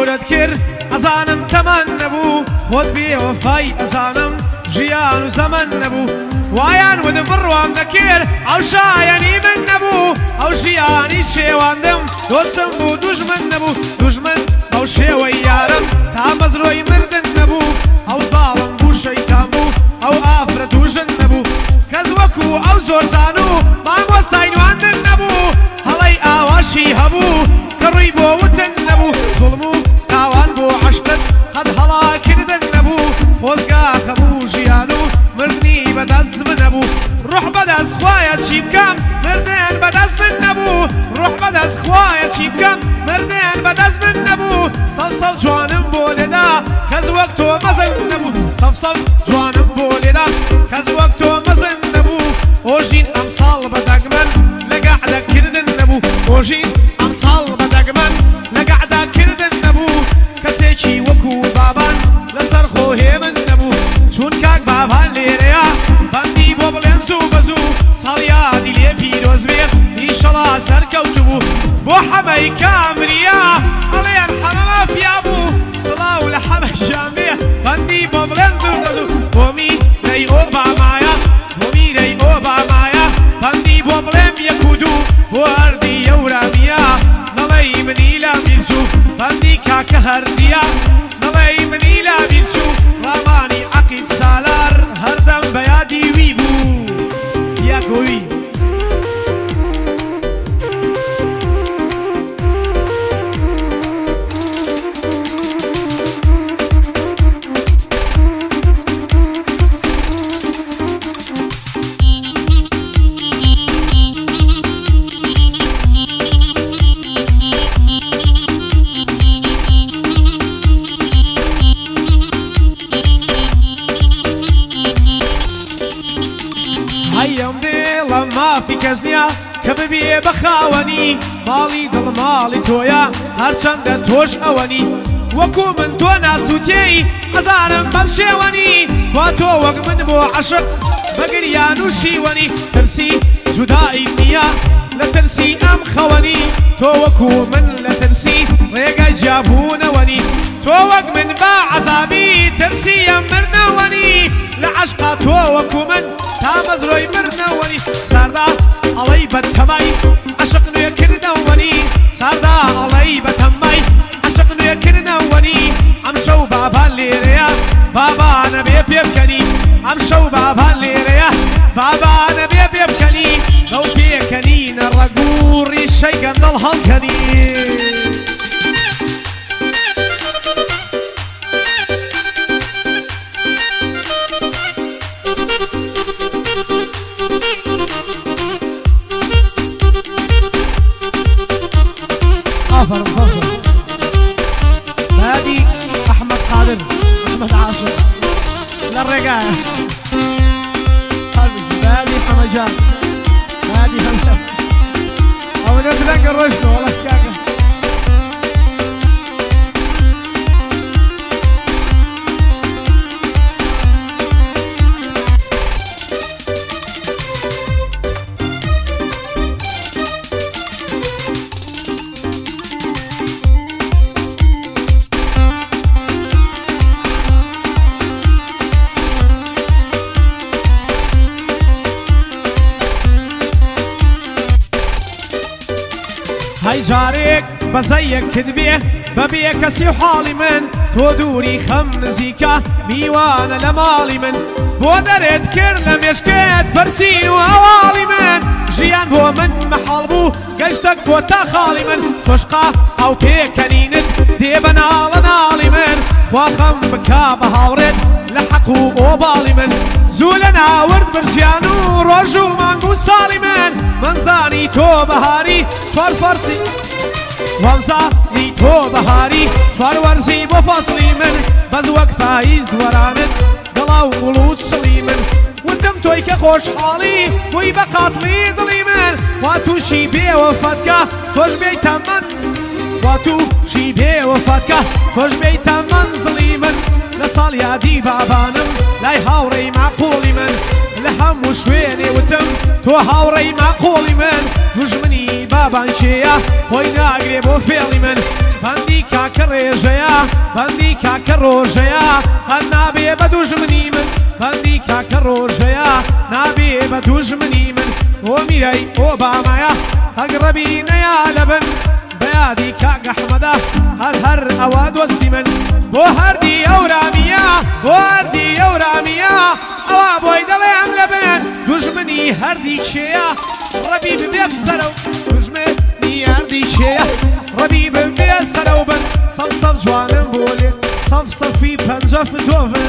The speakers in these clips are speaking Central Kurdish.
گەورەت کرد ئەزانم تەمەن نەبوو خۆت بێوەفای ئەزانم ژیان و زەمن نەبوو وایان ودم بڕوام دەکرد ئەو شایەنی من نەبوو ئەو ژیانی شێواندم دۆستم بوو دوژمن نەبوو دوژمن ئەو شێوەی یارم تا مەزرۆی مردن نەبوو ئەو زاڵم بوو شەیتان بوو ئەو ئافرەت و ژن نەبوو کەس وەکو ئەو زۆرزان و مامۆستای نواندن نەبوو هەڵەی ئاواشی هەبوو کە ڕووی بۆ وتن نەبوو زوڵم و تاوان بۆ عەشقت قەت هەڵاکردن نەبوو خۆزگا هەبوو ژیان و مردنی بەدەست من نەبوو ڕوح بەدەست خوایە چی بکەم مردن بەدەست من نەبوو ڕوح بەدەست خوایە چی بکەم مردن بەدەست من نەبوو سەف جوانم بۆ لێدا کەس وەک تۆ مەزن نەبوو سەف جوانم بۆ لێدا کەس وەک تۆ مەزن نەبوو ئۆژین ئەمساڵ بەدەگمەن لە گەعدەکردن نەبوو ئۆژین ئەمساڵ بەدەگمەن لە گەعدەکردن نەبوو کەسێکی وەکو بابان لەسەر خۆ هێمن نەبوو چون کاک بابان لێرەیە بەندی بۆ بڵێم زوو بەزوو ساڵیادی لێ پیرۆز بێت ئیشەڵا سەرکەوتو بوو بۆ حەمەی کامریا ئەڵێن حەمە مافیا بوو سڵاو لە حەمە ژامێ بەندی بۆ بڵێم زوو بەزوو بۆ میرەی ئۆبامایە بۆ میرەی ئۆبامایە بەندی بۆ بڵێم یەک و دوو بۆ هەردی ئەورامیە نەڵەی منی لا بیرچوو بەندی کاکە هەردیە نەڵەی منی لا بیرچوو ڕامانی عەقید سالار هەردەم بە یادی وی بوو یەکۆوی مافی کەس نییە کە ببێ بە خاوەنی ماڵی دڵ ماڵی تۆیە هەرچەندە تۆش ئەوەنی وەکو من تۆ ناسووتێی ئەزانم بەم شێوەنی وا تۆ وەک من بۆ عەشق بەگریان و شیوەنی ترسی جودایی نییە لە ترسی ئەم خەوەنی تۆ وەکو من لە ترسی ڕێگەی جیابوونەوەنی تۆ وەک من بە عەزابی ترسی ئەم مرنەوەنی لە عەشقا تۆ وەکو من تا مەزرۆی مرنەوەنی ساردا ئەڵەی بەتەمای عەشق نوێکردنەوەنی ساردا ئەڵەی بەتەمای عەشق نوێکردنەوەنی ئەم شەو بابان لێرەیە بابانە بێ پێ بکەنی ئەم شەو بابان لێرەیە بابانە بێ پێ بکەنی لەو پێکەنینە ڕەگوڕی شەی گەندەڵ هەڵکەنی آفرین فاصل بادي أحمد قادر أحمد عاشر للرقاية بادي حمجان بادي حمجان أو نتلقى الرشد والله كاكا هاي جارێک بەزەیەک کردبێ بەبێ کەسی و حاڵی من تۆ دووری خەم نزیکە میوانە لە ماڵی من بۆ دەرێت کرد لە مێشکێت فەرسین و هەواڵی من ژیان بۆ من مەحاڵ بوو گەشتەک بۆ تا خاڵی من تۆشقا ئەو پێکەنینت دێ بە ناڵە ناڵی من خوا خەم بکا بە هاوڕێت لە حەق و ئۆباڵی من زوو لە ناورد برژیان و ڕۆژ و مانگ و ساڵی من منزانی تۆ بەهاری چوار فەرسی وەمزانی تۆ بەهاری چوار وەرزی بۆ فەسڵی من بەز وەک پاییز دووەرانت دڵا و گوڵوت سڵی من وتم تۆی کە خۆشحاڵی بووی بە قاتڵی دڵی من وا تووشی بێوەفەتکە تۆش بێیتە من وا تووشی بێوەفەتکە تۆش بێیتە منزڵی من لە ساڵ یادی بابانم لای هاوڕێی معقوڵی من لە هەموو شوێنێ وتم تۆ هاوڕێی معقوڵی من دوژمنی بابان کێیە خۆی ناگرێ بۆ فێڵی من بەندی کاکە ڕێژەیە بەندی کاکە ڕۆژەیە هەر نابێ بە دوژمنی من بەندی کاکە ڕۆژەیە نابێ بە دوژمنی من بۆ میرەی ئۆبامایە ئەگڕەبی نەیا لەبن بەیادی کاک ئەحمەدە هەر ئەوە دۆستی من بۆ هەردی ئەورامیە بۆ هەردی ئەورامیە ئەوە بۆی دەڵێم لەبن دوژمنی هەردی چێیە ڕەبی ببێت سەرەو دوژمنی هەردی چێیە ڕەبی ببێت سەرەو بن سەف جوانم بۆ لێ سەفی پەنجە فتۆڤن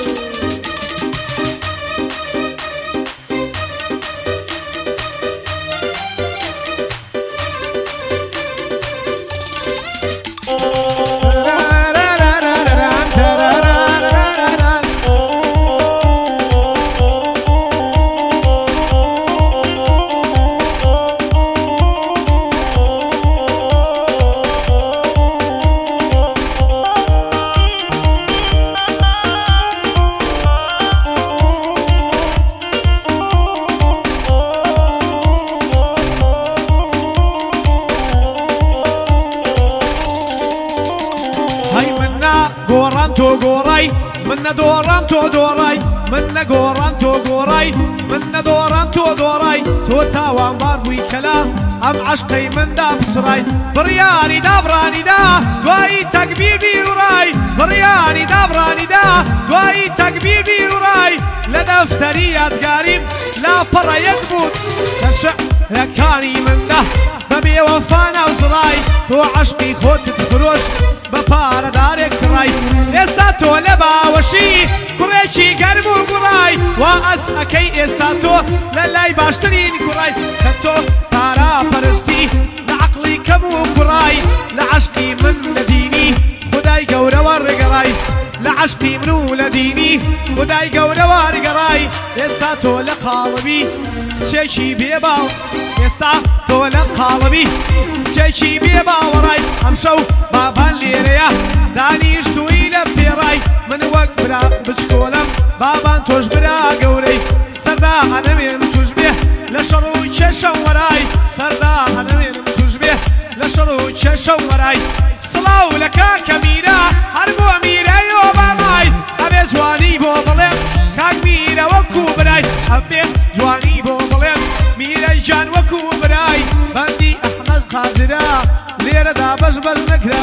تۆ گۆڕای من نەدۆڕام تۆ دۆڕای من نەگۆڕام تۆ گۆڕای من نەدۆڕام تۆ دۆڕای تۆ تاوانبار بووی کەلا ئەم عەشقەی مندا بسڕای بڕیاری دابڕانیدا دوایی تەکبیر بیر و ڕای بڕیاری دابڕانیدا دوایی تەکبیر بیر و ڕای لە دەفتەری یادگاریم لاپەڕە یەک بوو لە شەعرەکانی مندا بەبێ وەفا ناوزڕای تۆ عەشقی خۆتت فرۆش بە پارەدارێک کڕای ئێستا تۆ لە باوەشی کوڕێکی گەرم و گوڕای وا ئەس ئەکەی ئێستا تۆ لە لای باشترین کوڕای کە تۆ پاراپەرستی لە عەقڵی کەم و کوڕای لە عەشقی من لە دینی خودای گەورەوە ڕێگەڕای لە عەشقی من و لە دینی خودای گەورەوە ڕێگەڕای ئێستا تۆ لە قاڵبی کچێکی بێباو ئێستا تۆ لە قاڵبی کچێکی بێباوەڕای ئەمشەو بابان لێرەیە دانیشتووی لە پێڕای من وەک برا بچکۆلم بابان تۆش برا گەورەی سەردا هەنەوێنم توش بێ لە شەڕ و کێشە وەرای سەردا هەنەوێنم توش بێ لە شەڕ و کێشە وەرای سڵاو لە کاکە میرە هەر بۆ میرەی ئۆبامای ئەبێ جوانی بۆ بڵێم کاک میرە وەکو برای ئەبێ جوانی بۆ بڵێم میرەی جان وەکو برای بەندی ئەحمەد قادرە لێرەدا بەش نەکرا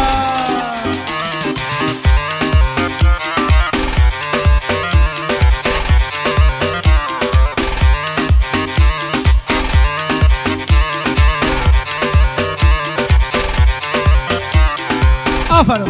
آفرین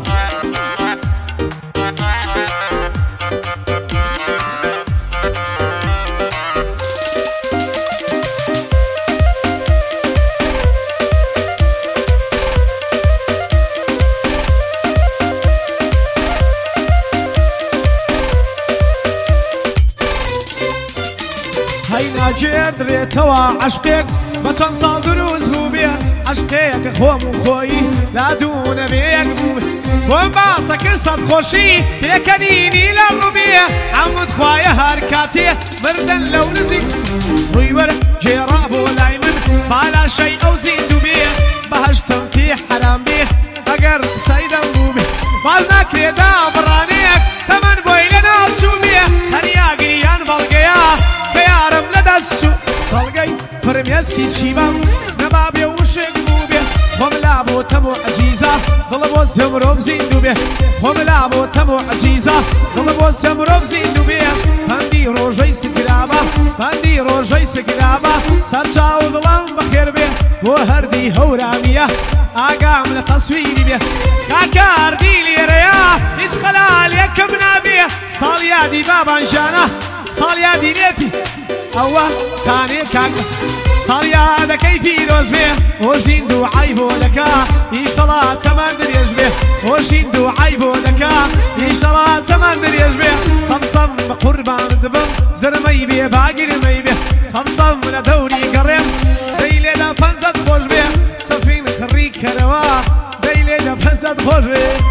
هەی ناجێر درێتەوە عەشقێک بە چەند ساڵ دروست بوو بێ عەشقێکە خۆم و خۆیی لادوو نەبێ یەک بوو بۆم باسە کرد سەد خۆشی پێکەنینی لە ڕووبێ ئەمت خوایە هەر کاتێ مردن لەو نزیک ڕووی وەرە گێڕا بۆ لای من بالاشەی ئەو زیندوو بێ بەهەشتم پێ حەرام بێ ئەگەر قسەی دەم بوو بێ باز ناکرێدا بڕانەیەک تەمەن بۆی لە ناوچوو بێ هەریا گریان بەڵگەیە کە یارم لەدەستچوو بەڵگەی فرمێسکی چیبەم نەبا بێ وشێک بوو بێ خۆم لا بۆ تەم و عەجیزە دڵە بۆ سێ مرۆڤ زیندوو بێ خۆم لا بۆ تەم و عەجیزە دڵە بۆ سێ مرۆڤ زیندوو بێ بەندی ڕۆژەی سگرابە بەندی ڕۆژەی سگرابە سەرچاو دڵم بەخێر بێ بۆ هەردی هەورامیە ئاگام لە تەسویری بێ کاکە هەردی لێرەیە هیچ خەلال یەکم نابێ ساڵ یادی بابانجانە ساڵ یادی لێپی ئەوە کانێ کاکە ساڵ یادەکەی پیرۆز بێ هۆژین دووعای بۆ دەکا ئیشەڵا تەمان درێژ بێ هۆژین دووعای بۆ دەکا ئیشەڵا تەمان درێژ بێ سەمسەم بە قوربان دبم زرمەی بێ باگرمەی بێ سەمسەم لە دەوری گەڕێم دەی لێدە پەنجەت خۆش بێ سەفین خڕی کەرەوە دەی لێدە پەنجەت خۆش بێ